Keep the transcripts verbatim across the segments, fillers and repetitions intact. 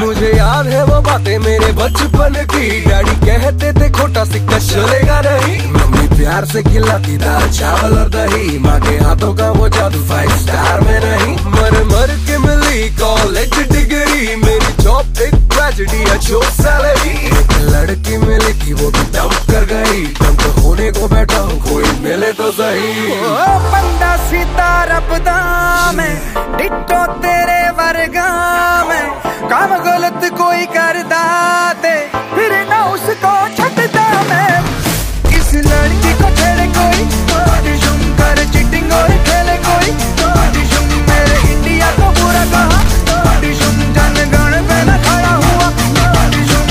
मुझे याद है वो बातें मेरे बचपन की, डैडी कहते थे खोटा सिक्का चलेगा नहीं। मम्मी प्यार से खिलाती दाल चावल और दही, माँ के हाथों का वो जादू फाइव स्टार में नहीं। मर मर के मिली कॉलेज डिग्री, मेरी जॉब एक ट्रेजेडी है जो सैलरी। एक लड़की मिली थी वो भी डंप कर गई, डंप होने को बैठा हूँ कोई मिले तो सही। ओ बंदा सीता रबदा मैं, डिट्टो तेरे वर्गा मैं, काम गलत कोई करदा दे फिर ना उसको छटदा मैं। इस लड़की को छेड़े कोई ऑडिशन कर, चीटिंग और खेले कोई ऑडिशन, मेरे इंडिया को बुरा कहा ऑडिशन, जनगण पे न खड़ा हुआ ऑडिशन।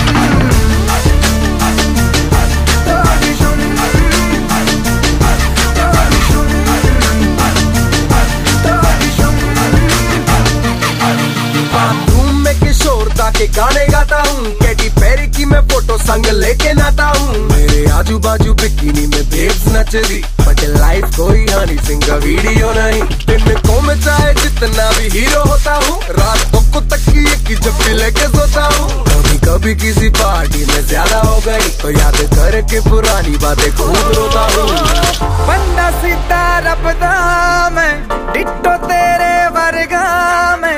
के गाने गाता हूँ, कैटी पेरी की मैं फोटो संग लेके नाता हूँ। मेरे आजू बाजू बिकिनी में बेब्स नच रही, बट लाइफ कोई हनी सिंह का वीडियो नहीं। दिन को मैं चाहे जितना भी हीरो होता हूँ, रातों को तकिए की जप्पी लेके सोता हूँ। कभी कभी किसी पार्टी में ज्यादा हो गई तो याद करके पुरानी बातें खूब रोता हूँ। बंदा सीता रबदा मैं, डिट्टो तेरे वर्गा मैं,